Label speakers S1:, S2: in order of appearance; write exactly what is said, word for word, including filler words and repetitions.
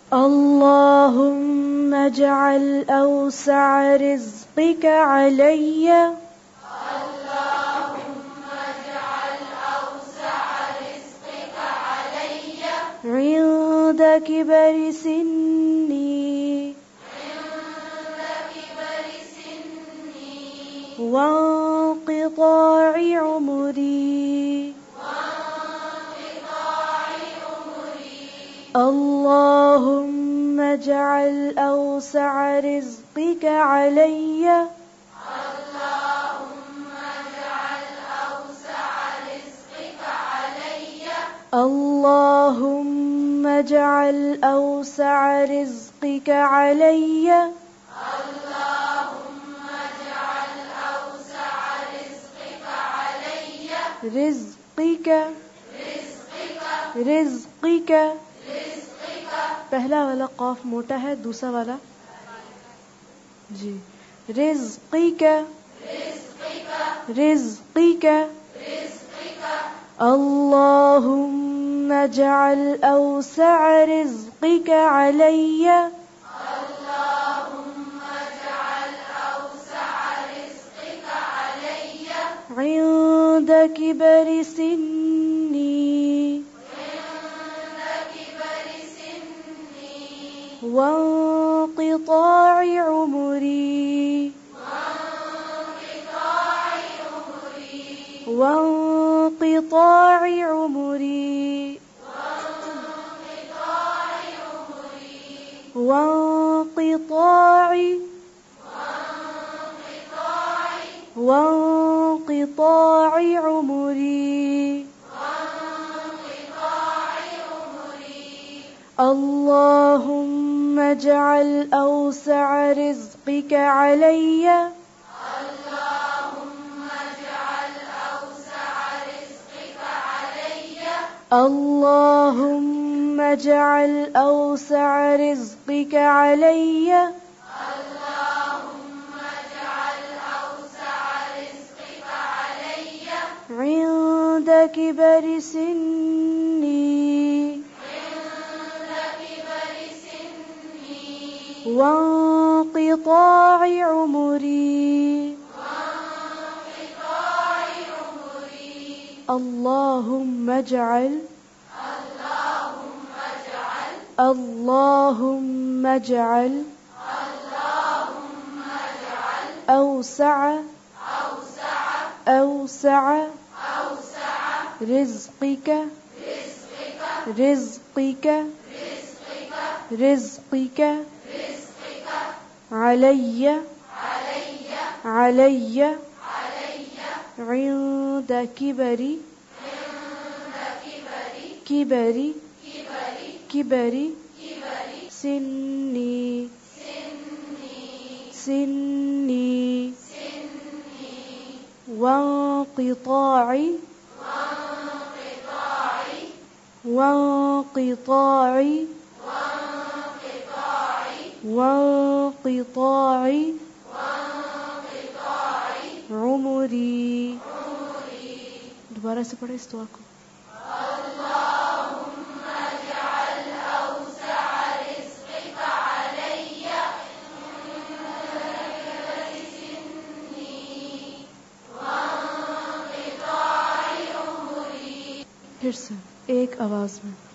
S1: اللهم اجعل أوسع رزقك علي
S2: اللهم اجعل أوسع رزقك علي
S1: عند كبر سني
S2: عند كبر سني
S1: وانقطاع عمري
S2: وانقطاع عمري
S1: اللهم اجعل أوسع رزقك علي
S2: اللهم اجعل أوسع رزقك علي
S1: اللهم اجعل أوسع رزقك علي
S2: اللهم اجعل أوسع رزقك علي
S1: رزقك
S2: رزقك
S1: رزقك
S2: رزقك
S1: पहला वाला कॉफ मोटा है, दूसरा वाला जी रिज़्क़िक
S2: رزقك
S1: रिज़्क़िक
S2: رزقك
S1: اللهم اجعل أوسع رزقك علي
S2: اللهم اجعل أوسع رزقك علي
S1: عند كبر سني
S2: عند كبر سني
S1: وانقطاع عمري
S2: وانقطاع عمري
S1: وانقطاع عمري
S2: وانقطاع عمري
S1: وانقطاع
S2: وانقطاع
S1: وانقطاع عمري
S2: وانقطاع عمري
S1: اللهم اجعل أوسع رزقك علي
S2: اللهم اجعل أوسع رزقك علي
S1: اللهم اجعل أوسع رزقك علي
S2: اللهم اجعل أوسع رزقك علي
S1: عند كبر سني
S2: عند كبر سني
S1: وانقطاع عمري
S2: وانقطاع عمري
S1: اللهم اجعل
S2: اللهم اجعل
S1: اللهم اجعل
S2: اللهم اجعل
S1: أوسع
S2: أوسع
S1: أوسع
S2: أوسع
S1: رزقك
S2: رزقك
S1: رزقك
S2: رزقك
S1: رزقك
S2: رزقك
S1: علي
S2: علي
S1: علي
S2: علي
S1: عند كبر
S2: عند كبر
S1: كبر
S2: كبر
S1: كبر
S2: كبر
S1: سني
S2: سني
S1: سني
S2: سني
S1: وانقطاع
S2: وانقطاع
S1: وانقطاع
S2: وانقطاع
S1: وانقطاع
S2: وانقطاع
S1: عمري
S2: عمري
S1: दोबारा से पढ़े इस दुआ को
S2: اللهم اجعل أوسع رزقك علي سني وانقطاع عمري
S1: फिर से एक आवाज में